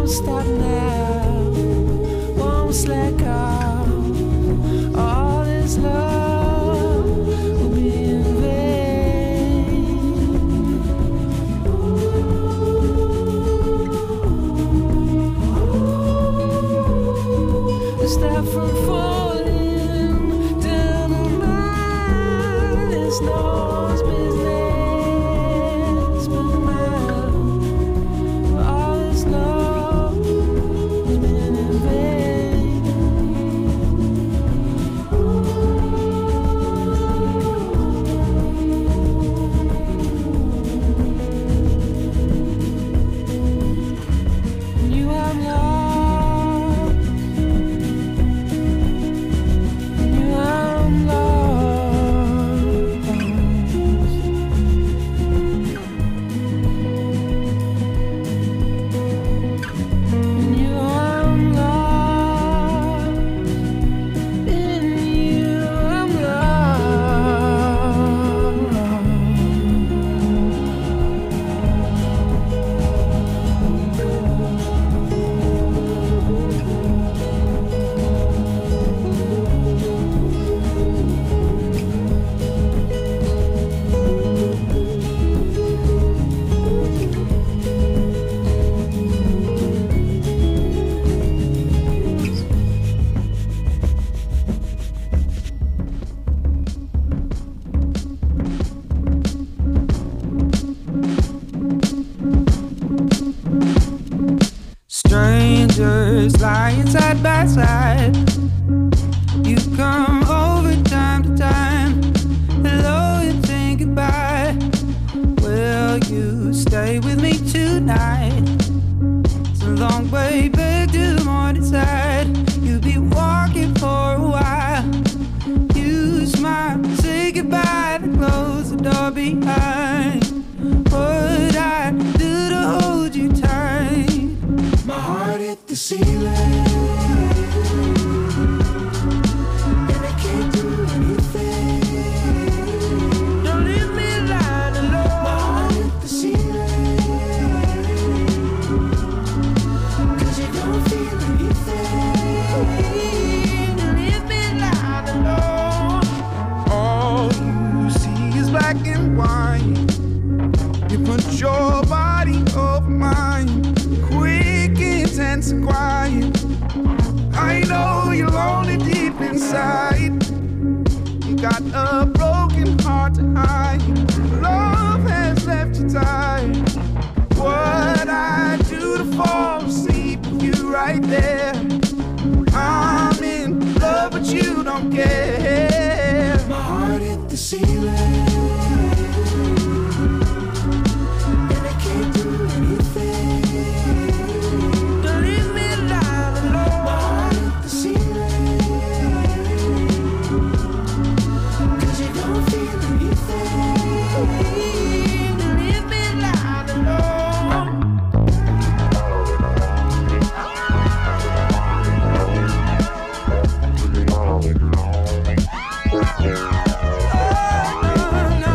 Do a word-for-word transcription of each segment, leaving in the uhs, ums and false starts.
stop now, won't slack off. All this love will be in vain. Stop from falling down the line. It's no one's business but mine. All this love has been in vain. You have love. You have lost. You have lost. In you I'm strangers lying side by side. You come over time to time. Hello, you think goodbye. Will you stay with me tonight? It's a long way back to the morning side. You'll be walking for a while. You smile, say goodbye, then close the door behind. What I do to hold you tight? My heart hit the ceiling, and I can't do anything. Don't leave me lying alone. My heart hit the ceiling, 'cause you don't feel anything. Don't leave me lying alone. All you see is black and white. You put your body over mine, quick, intense, and quiet. I know you're lonely deep inside. You got a broken heart to hide. Love has left you tired. What I do to fall asleep with you right there. I'm in love, but you don't care. My heart hit the ceiling, and I can't do anything. Don't leave me lying alone. My heart hit the ceiling, 'cause you don't feel anything. Don't leave me lying alone. Oh, no, no.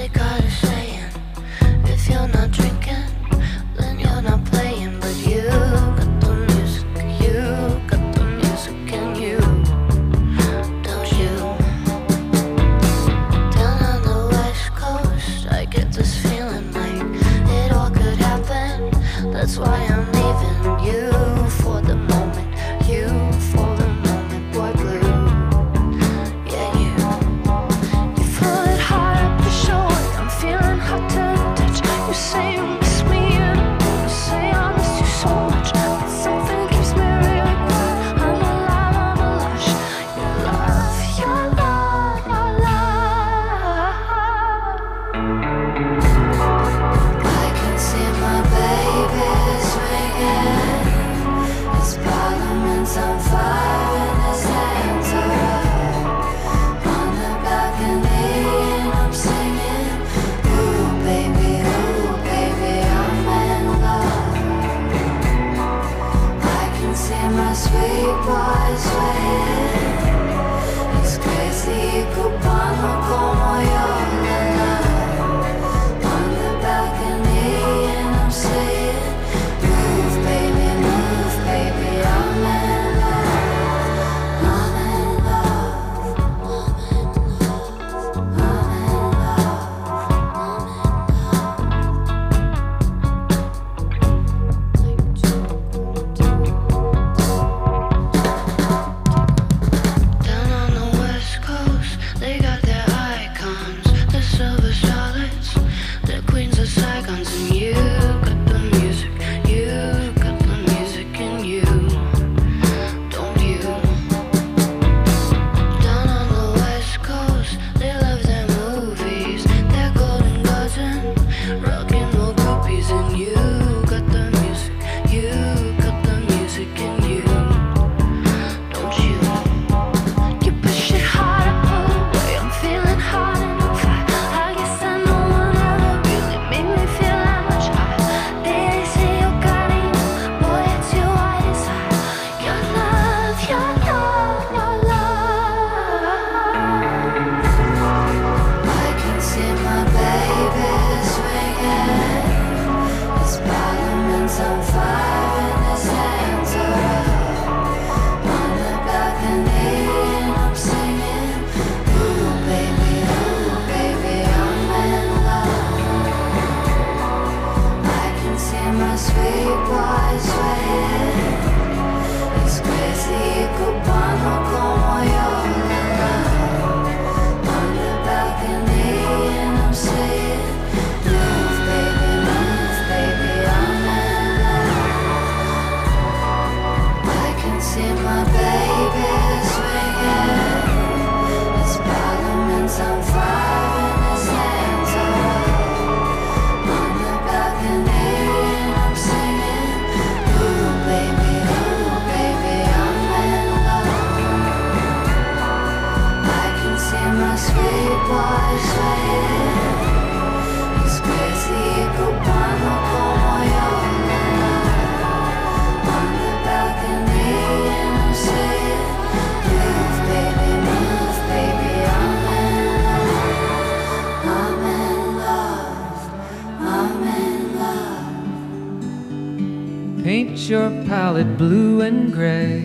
Paint your palette blue and gray.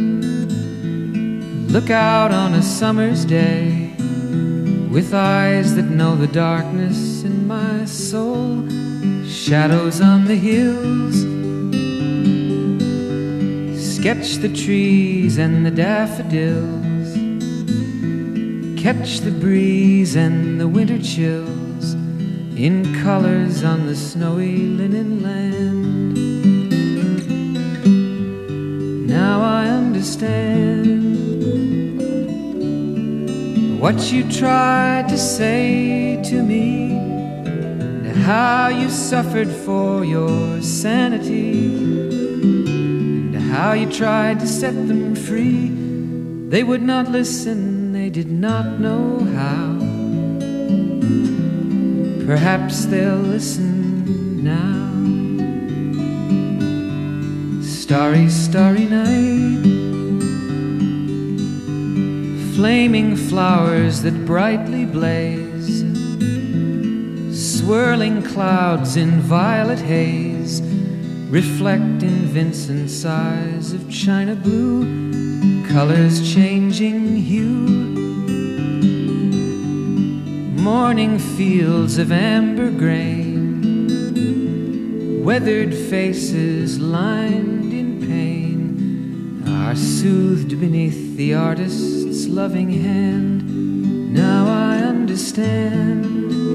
Look out on a summer's day with eyes that know the darkness in my soul. Shadows on the hills. Sketch the trees and the daffodils. Catch the breeze and the winter chills in colors on the snowy linen land. Now I understand what you tried to say to me, and how you suffered for your sanity, and how you tried to set them free. They would not listen, they did not know how. Perhaps they'll listen now. Starry, starry night, flaming flowers that brightly blaze, swirling clouds in violet haze reflect in Vincent's eyes of china blue, colors changing hue. Morning fields of amber grain, weathered faces lined in pain, are soothed beneath the artist's loving hand. Now I understand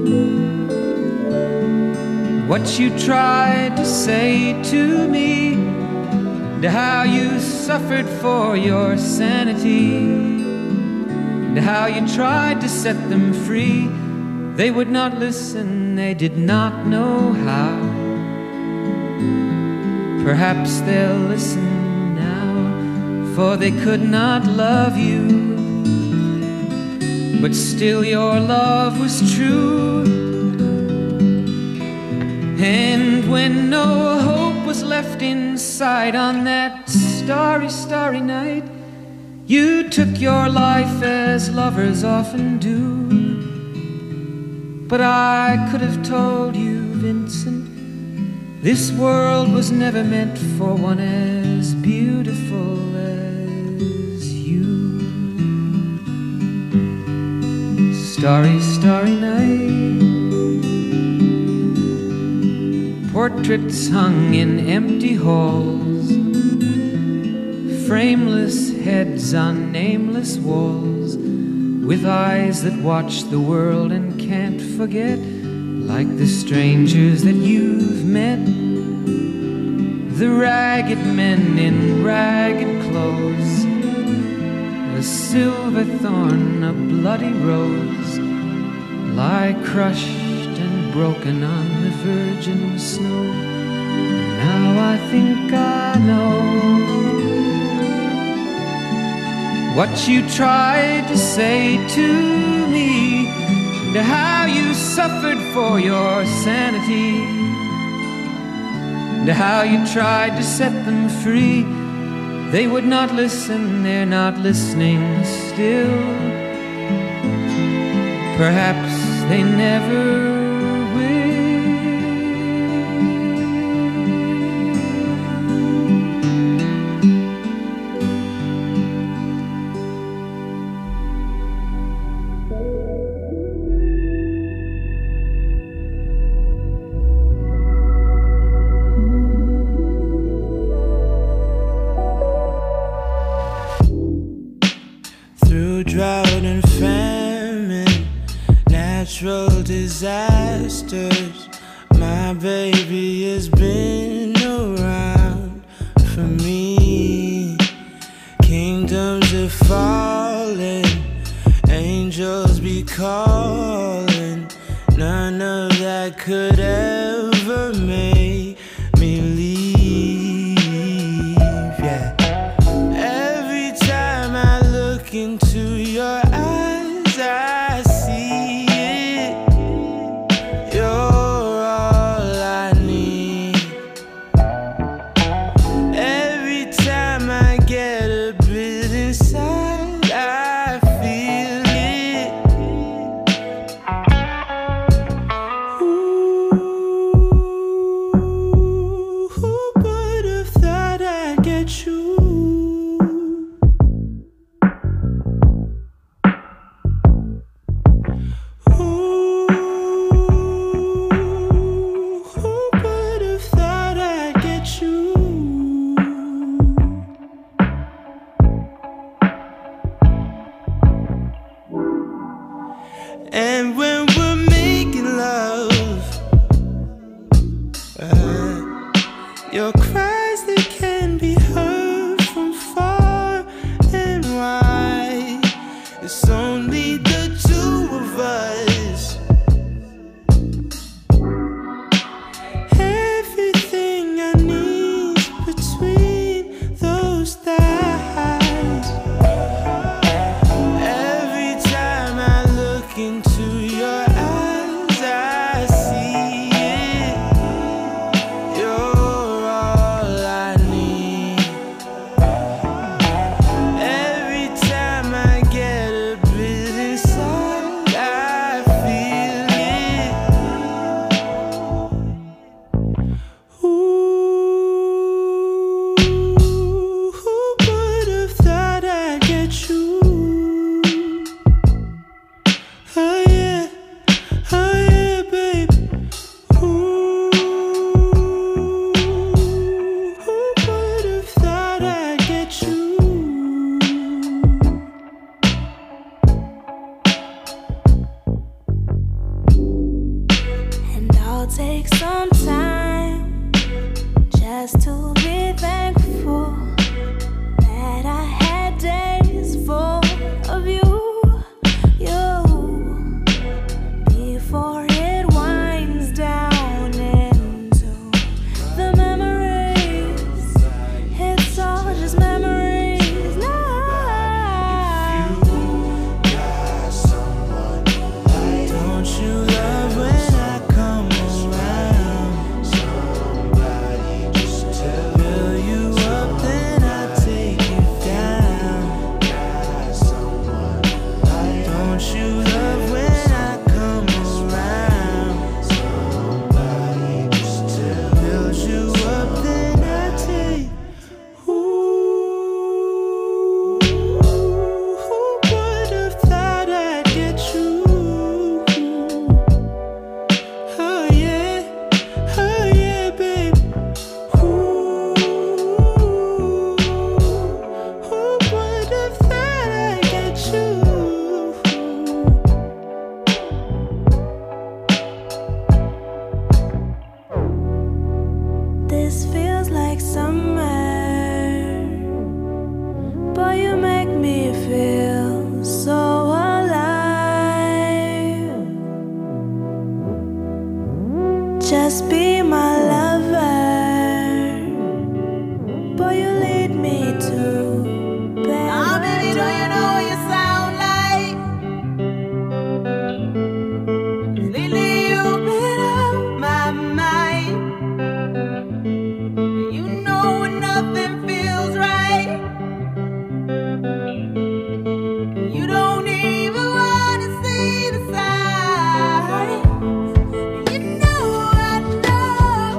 what you tried to say to me, and how you suffered for your sanity, and how you tried to set them free. They would not listen, they did not know how. Perhaps they'll listen now, for they could not love you, but still your love was true. And when no hope was left inside on that starry, starry night, you took your life as lovers often do. But I could have told you, Vincent, this world was never meant for one as beautiful as you. Starry, starry night, portraits hung in empty halls, frameless heads on nameless walls, with eyes that watch the world and can't forget, like the strangers that you've met. The ragged men in ragged clothes, a silver thorn, a bloody rose, lie crushed and broken on the virgin snow. Now I think I know what you tried to say to me, and how you suffered for your sanity, and how you tried to set them free. They would not listen, they're not listening still. Perhaps they never drought and famine, natural disasters. My baby has been around for me. Kingdoms are falling, angels be calling. None of that could ever make me leave, yeah. Every time I look into your eyes, I see it. You're all I need. Every time I get a bit inside, I feel it. Ooh, who would have thought I'd get you? And when we're making love, uh, your cries, they can be heard from far and wide. It's only the two of us. Everything I need between those thighs. Every time I look into your eyes, I see it. You're all I need. Every time I get a bit inside, I feel it. I'll take some time just to be thankful that I had days full of you, you, before it winds down into the memories. It's all just memories now. If you got someone like, don't you love when I come around? Somebody just tell fill you up, then I take you down. Got someone like, don't you love when I come around? Somebody just tell build you up, then I take. Ooh, who would have thought I'd get you? Oh yeah, oh yeah, babe. Ooh, who would have thought I'd get you? This feels like summer, but you make me feel so alive. Just be my lover, but you lead me to better. Oh, baby, do you know what you sound like? 'Cause lately you've been on my mind. You know when nothing feels right, you don't even wanna see the signs. You know I know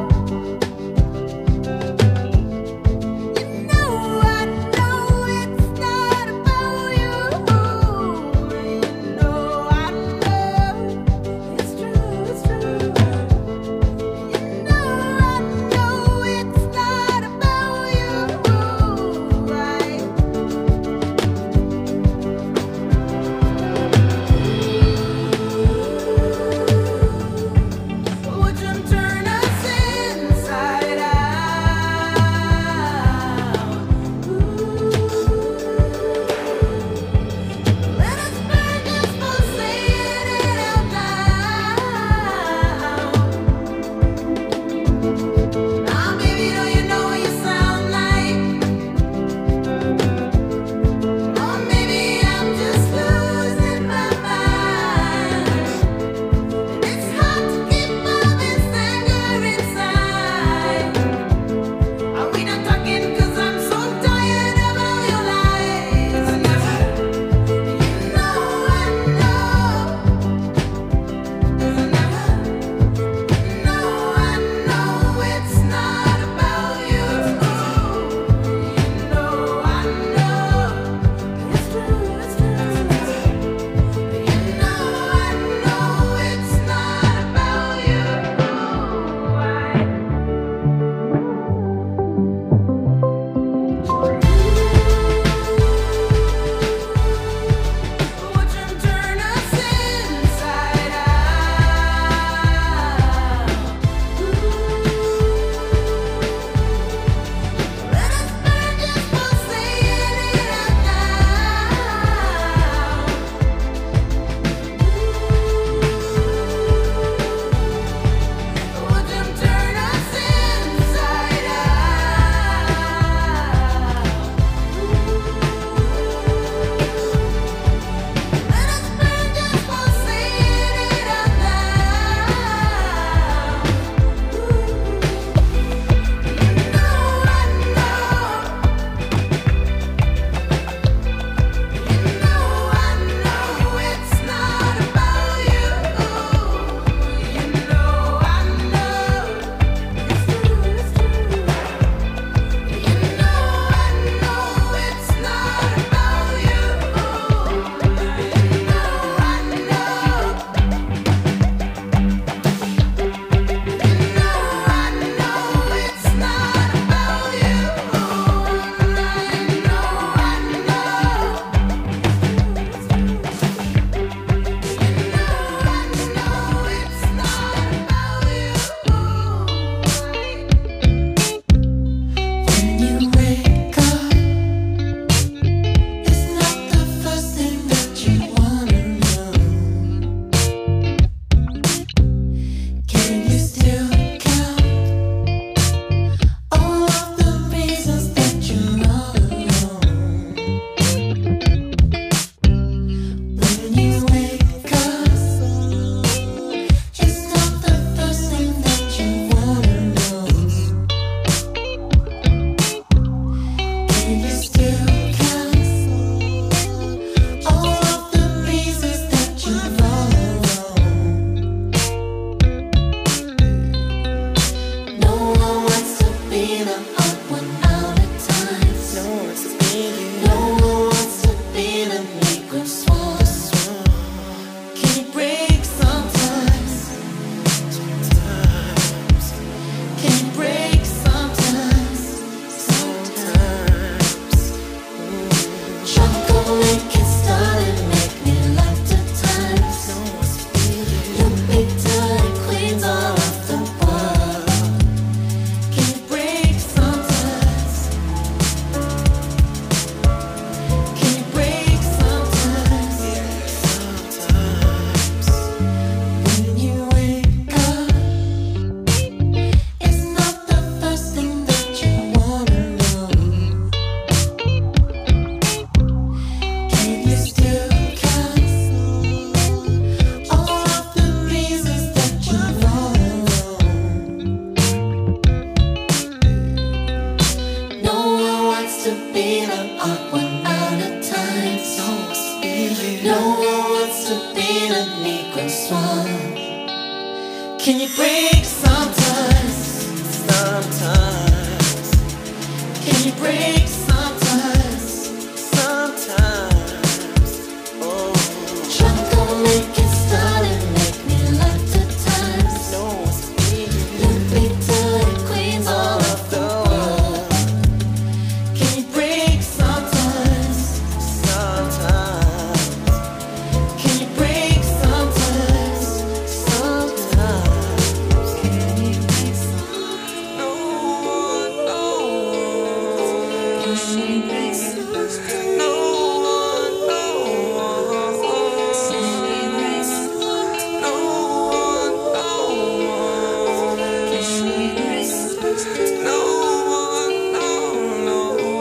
Can you break sometimes? Sometimes. Can you break sometimes? Sometimes. Oh. Trying to make it start and make me like the times. No one's speaking. Let me tell the queens all of the world. Can you break sometimes? Sometimes. Can you break sometimes? Sometimes. Can you break sometimes? No one, no one. Can she break sometimes? No one, no one. Can she break sometimes? No one, no one. Can she break sometimes? No one, no, no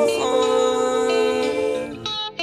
one.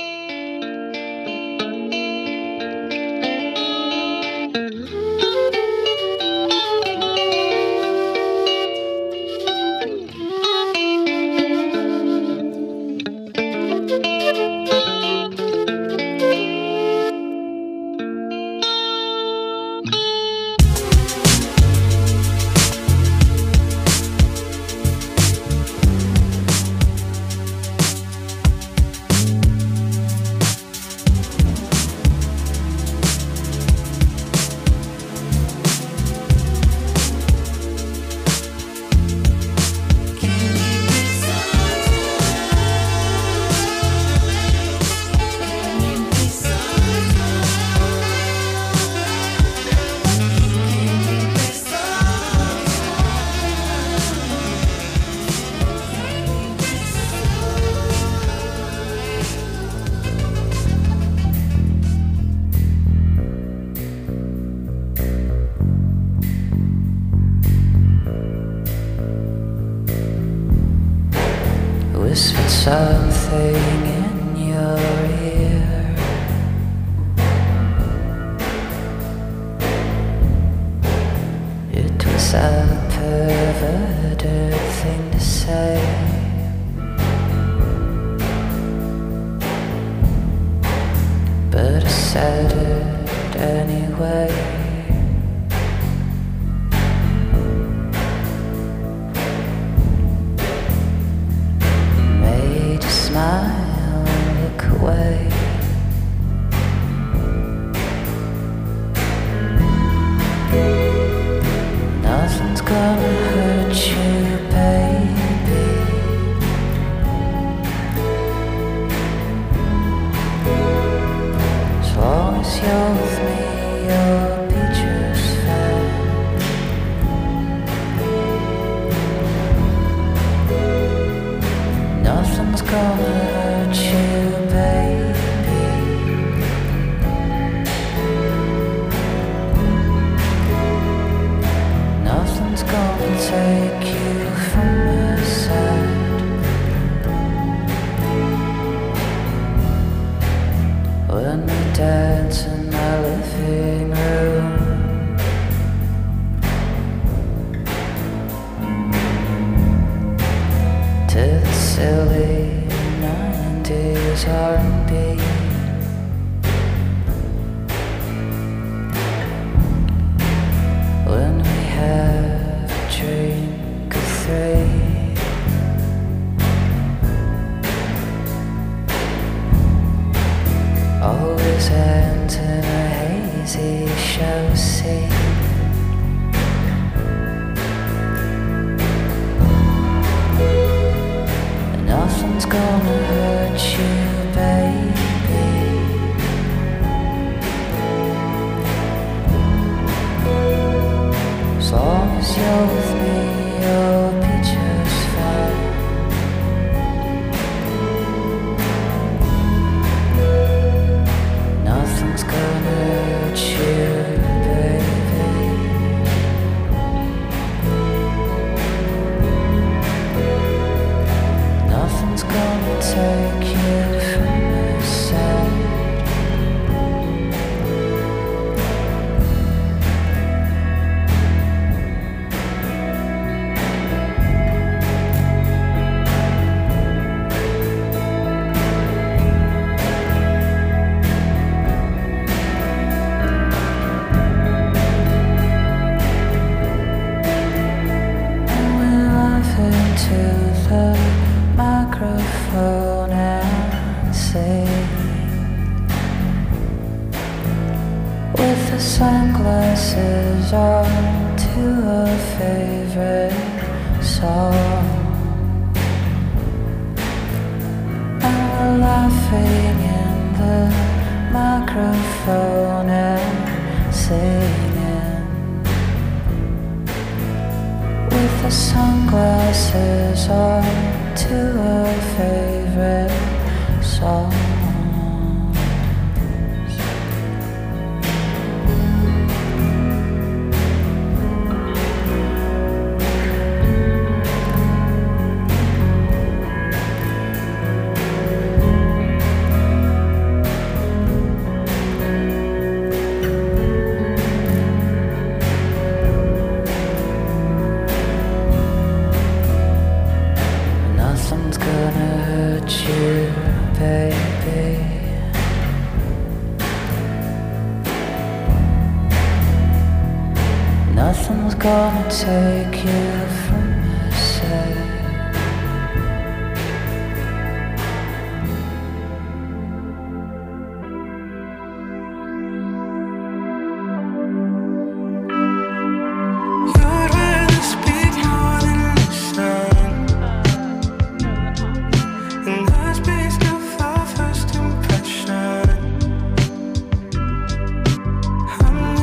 Whispered something in your ear. It was a perverted thing to say, but I said it anyway. Made you smile and look away. Nothing's gonna hurt you, baby. As long as you're with me, you'll be just fine. Nothing's gonna hurt you, baby. Nothing's gonna take you from my side. When we dance in my living room, to the silly nineties R and B. When we have a drink or three, always ends in a hazy show scene. Nothing's gonna hurt you, baby. As long as you're with me, you'll be just fine. Nothing's gonna hurt you, baby. sunglasses on to a favorite song, and we're laughing in the microphone and singing with the sunglasses on to a favorite song. Nothing's gonna hurt you, baby. Nothing's gonna take you from my side. You'd rather speak more than listen, and that's based off our first impression. I'm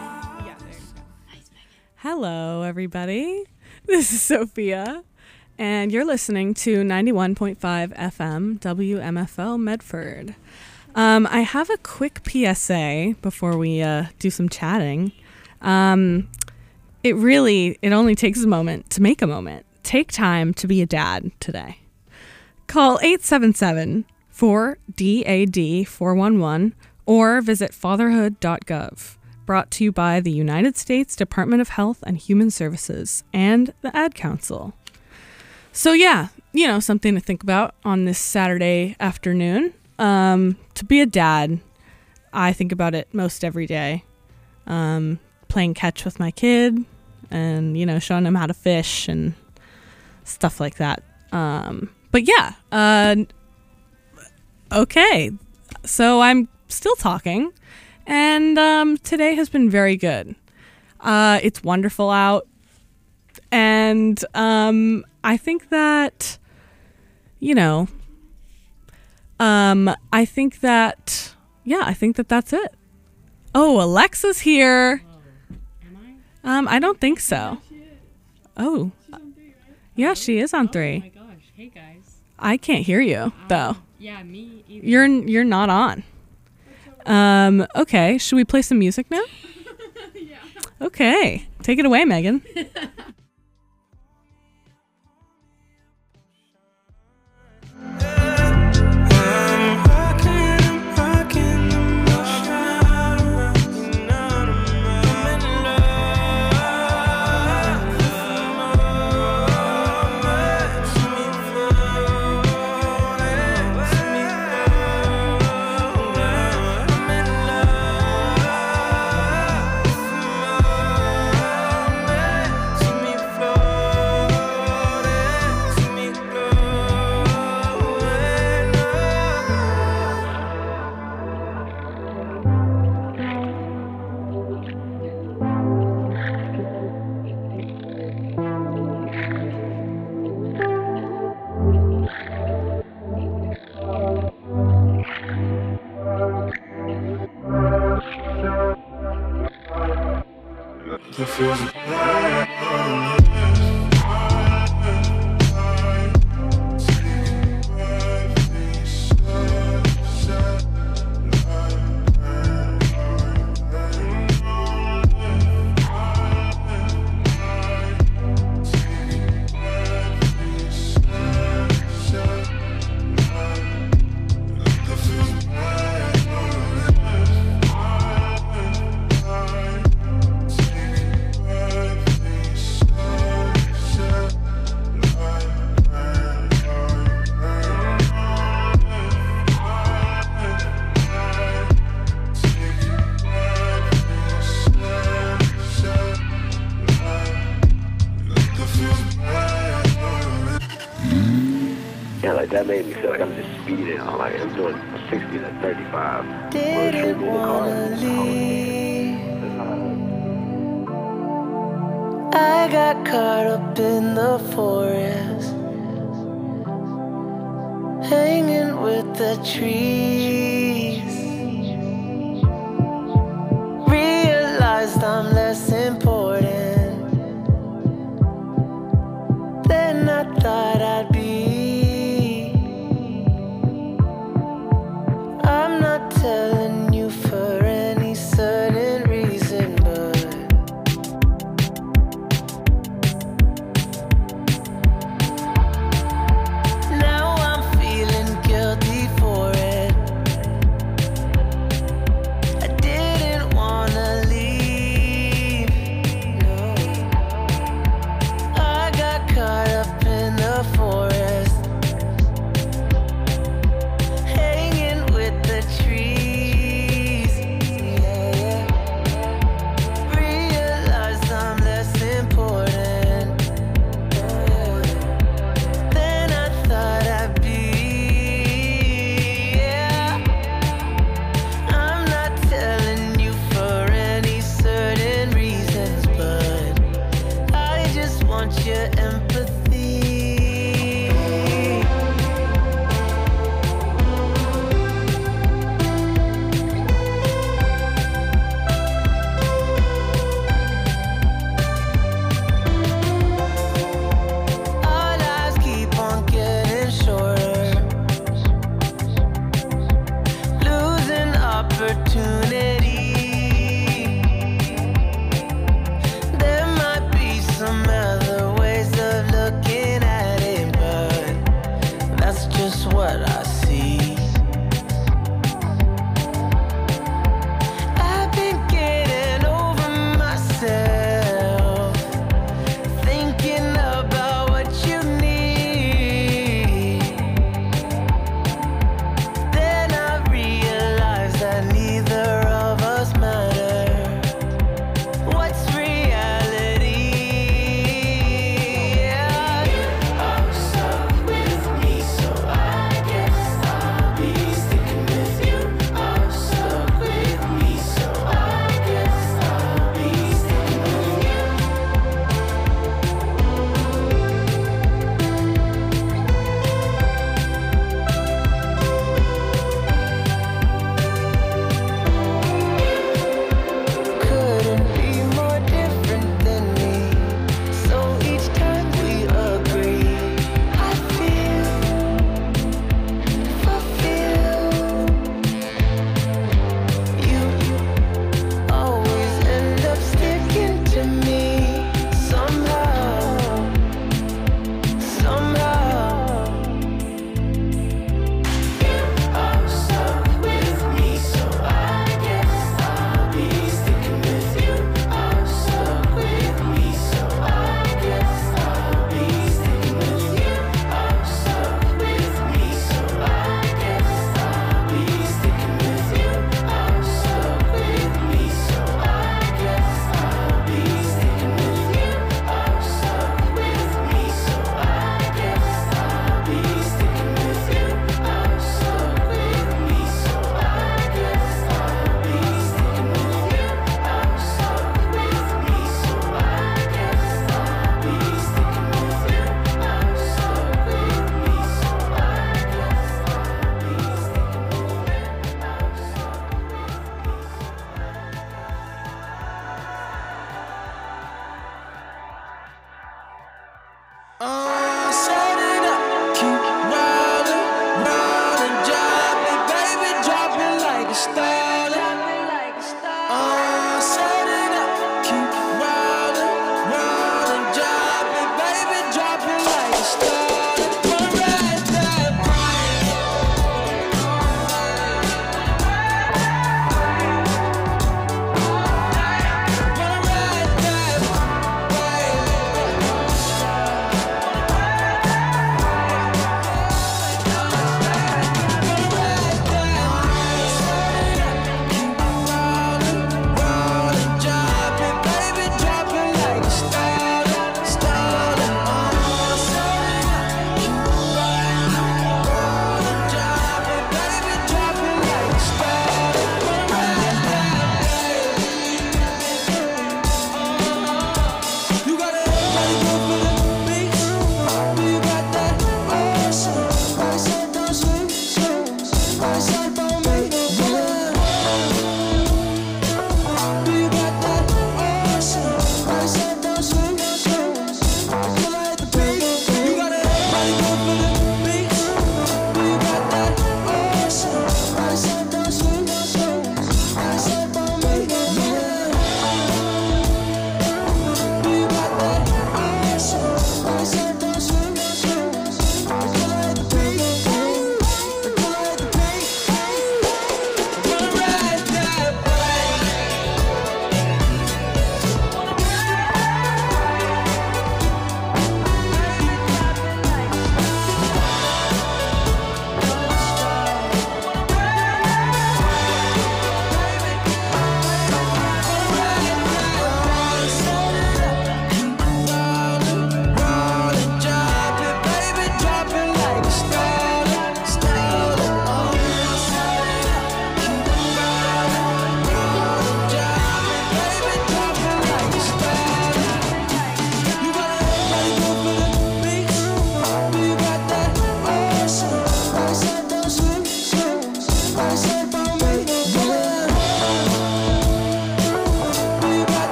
Hello, everybody. This is Sophia, and you're listening to ninety-one point five F M W M F L Medford. Um, I have a quick P S A before we uh, do some chatting. Um, it really, it only takes a moment to make a moment. Take time to be a dad today. Call eight seven seven, four D A D four one one or visit fatherhood dot gov. Brought to you by the United States Department of Health and Human Services and the Ad Council. So yeah, you know, something to think about on this Saturday afternoon. Um, to be a dad, I think about it most every day. Um, playing catch with my kid and, you know, showing him how to fish and stuff like that. Um, but yeah, uh, okay. So I'm still talking. And um, today has been very good. Uh, it's wonderful out. And um, I think that, you know, um, I think that, yeah, I think that that's it. Oh, Alexa's here. Um, I don't think so. Oh, yeah, she is on three. Oh my gosh. Hey guys. I can't hear you, though. Yeah, me either. You're you're not on. Um, okay, should we play some music now? Yeah. Okay, take it away, Megan. I'm rocking, I'm rocking the motion. I'm in love. See me floating, see me floating. I'm in love. See me floating, see me Yeah, like that made me feel like I'm just speeding. I'm like I'm doing sixty to thirty-five. Didn't wanna leave. caught up in the forest, hanging with the trees. Realized I'm less important than I thought I'd be. I'm not telling you for any certain reason, but now I'm feeling guilty for it.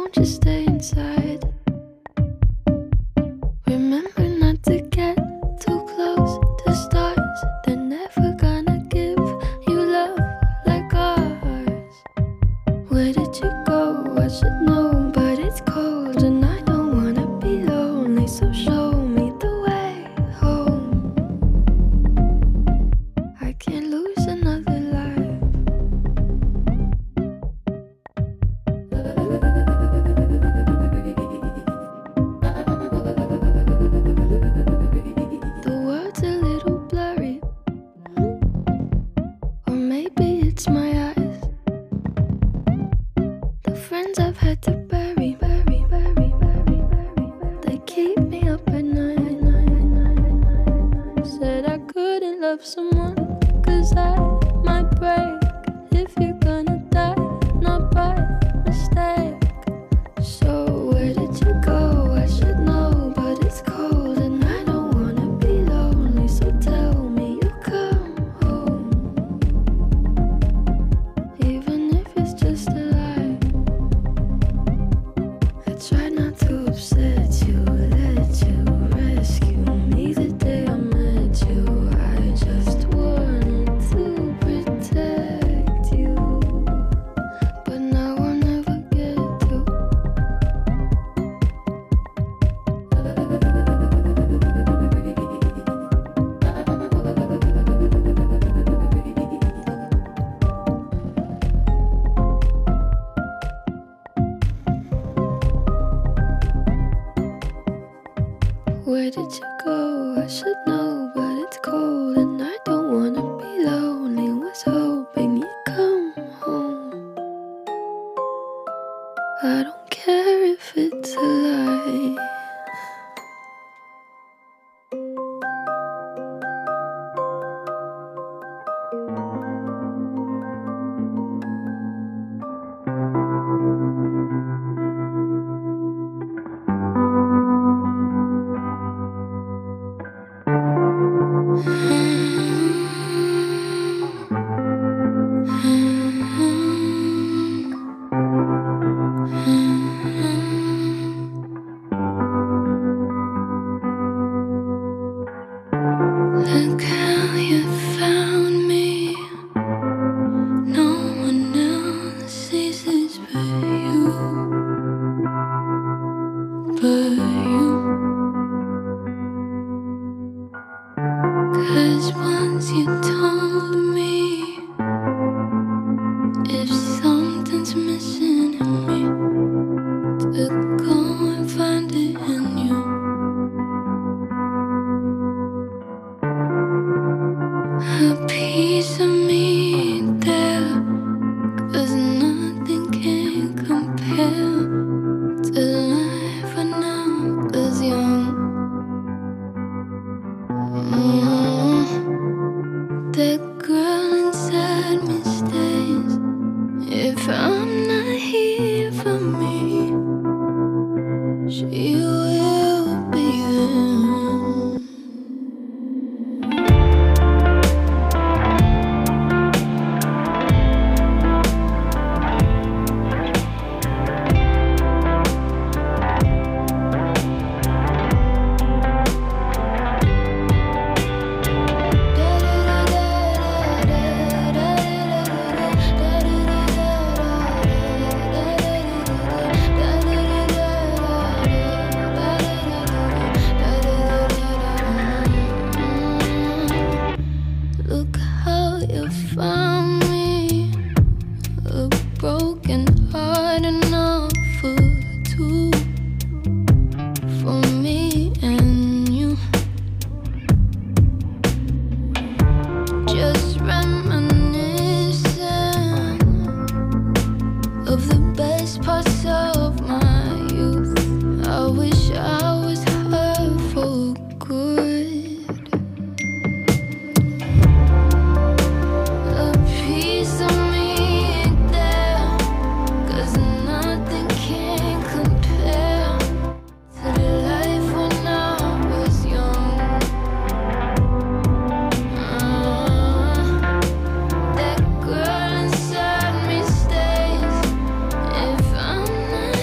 won't you stay inside? Remember not to get too close to stars. They're never gonna give you love like ours. Where did you go? I should know, but it's cold and I don't wanna be lonely. So show me the way home. I can't lose another life. The world's a little blurry, or maybe it's my eyes. The friends I've had to bury, bury, bury, bury, bury, they keep me up at night. Said I couldn't love someone, cause I might break. If you're gonna die, not by mistake. So where did you go? I should know, but it's cold and I don't wanna be lonely. So tell me you'll come home, even if it's just a lie. I try not to upset you, let you rescue me the day I met you. I just wanted to protect you, but now I'll never get to. Where did you go? I should know, but it's cold and I don't wanna be lonely. Was hoping you'd come home. I don't care if it's a lie. Look how you found me. No one else sees this but you, but you. 'Cause once you told me if something's missing in me, to go and find it in you. A piece of me there, 'cause nothing can compare to life when I was young. Mm. That girl inside me stays. If I'm not here for me, she will be there. Look how you found me, a broken heart enough for two, for me and you. Just reminiscing of the best parts of my youth. I wish I was her for good. A piece of me there, 'cause nothing can compare to the life when I was young. Uh, that girl inside me stays. If I'm not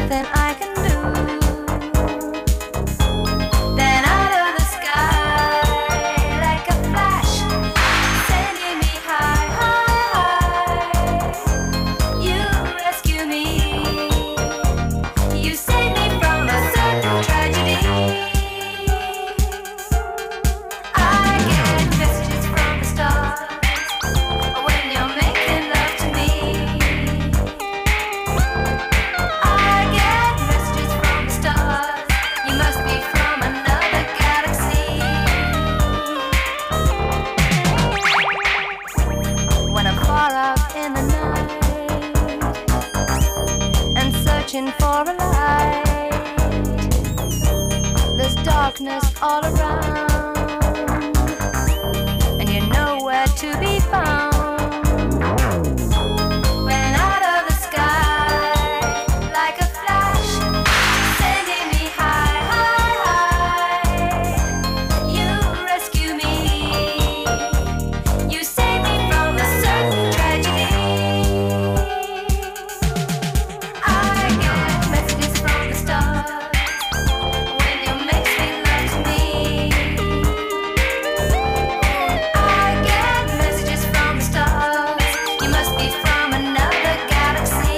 nothing I can do. Then out of the sky, like a flash, sending me high, high, high. You rescue me. You save me from a certain tragedy. I get messages from the stars when you're making love to me. I get messages from the stars. You must be from another galaxy. When I'm far out in the night and searching for a light, there's darkness all around, and you're nowhere to be found. When out of the sky, like a flash, sending me high, high, high. You rescue me. You save me from a certain tragedy. I get messages from the stars when you make sweet love to me. I get messages from the stars. You must be from another galaxy.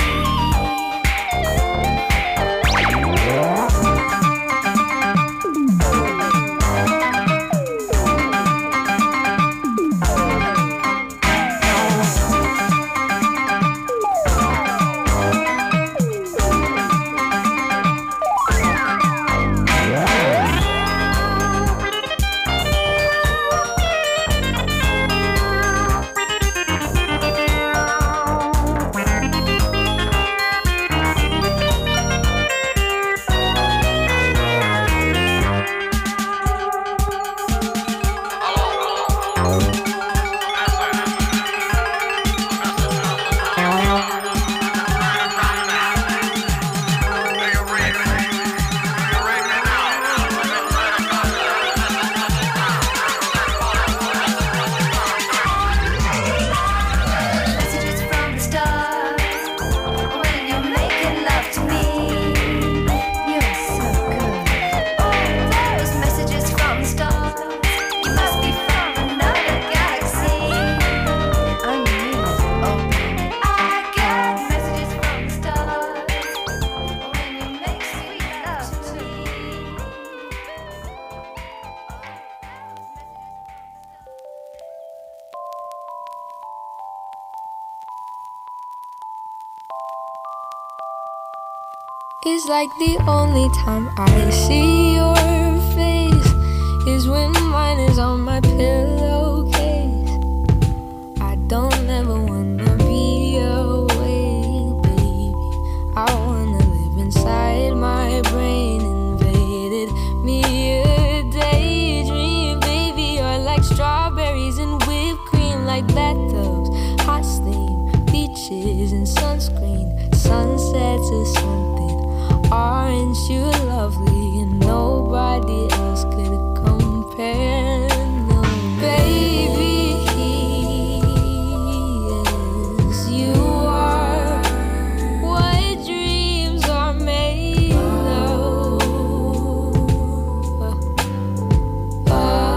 Messages from the stars when you're making love to me. You're so good. Oh, those messages from the stars. You must be from another galaxy. Unlimited, oh baby. I get messages from the stars when you make sweet love to me. It's like the only time I see your face is when mine is on my pillowcase. I don't ever wanna be away, baby. I wanna live inside my brain. Invaded me a daydream, baby. You're like strawberries and whipped cream, like bathtubs, hot steam, beaches and sunscreen, sunsets or something. Aren't you lovely? And nobody else could compare. No, baby, yes, you are what dreams are made of. Oh,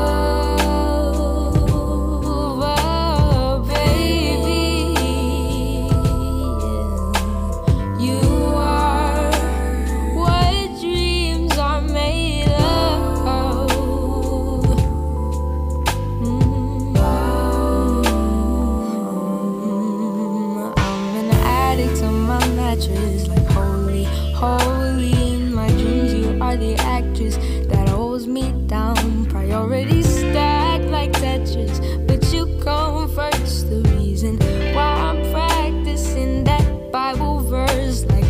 oh, baby, yeah, you are what dreams are made of. Mm. I'm an addict on my mattress, like holy, holy. In my dreams, you are the actress that holds me down. Priorities stacked like Tetris, but you come first. The reason why I'm practicing that Bible verse, like